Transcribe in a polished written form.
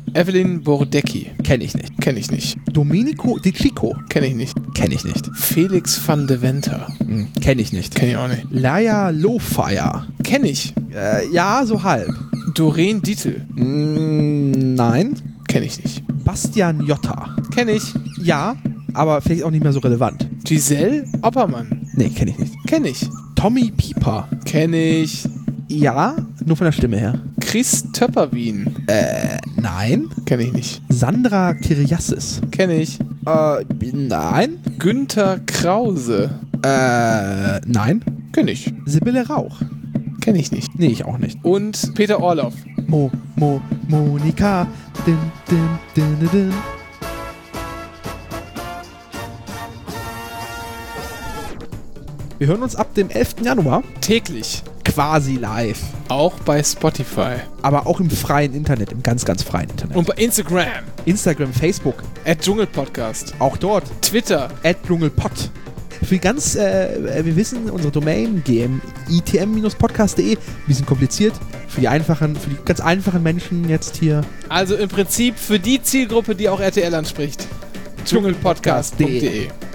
Evelyn Bordecki. Kenn ich nicht. Kenn ich nicht. Domenico Di Chico. Kenn ich nicht. Kenn ich nicht. Felix van de Venter. Kenn ich nicht. Kenn ich auch nicht. Laia Lowfire. Kenn ich. Ja, so halb. Doreen Dietl. Nein. Kenn ich nicht. Bastian Jotta. Kenn ich. Ja, aber vielleicht auch nicht mehr so relevant. Giselle Oppermann. Nee, kenn ich nicht. Kenn ich. Tommy Pieper. Kenn ich. Ja, nur von der Stimme her. Chris Töpperwien. Nein. Kenn ich nicht. Sandra Kiriassis. Kenn ich. Nein. Günther Krause. Nein. Kenn ich. Sibylle Rauch. Kenn ich nicht. Nee, ich auch nicht. Und Peter Orloff. Monika. Din, din, din, din, din. Wir hören uns ab dem 11. Januar Täglich. quasi live. Auch bei Spotify. Aber auch im freien Internet, im ganz, ganz freien Internet. Und bei Instagram. Instagram, Facebook, @Dschungelpodcast. auch dort. Twitter. @Dschungelpod. Für ganz, wir wissen, unsere Domain gmitm-podcast.de, ein bisschen kompliziert. Für die ganz einfachen Menschen jetzt hier. Also im Prinzip für die Zielgruppe, die auch RTL anspricht. Dschungelpodcast.de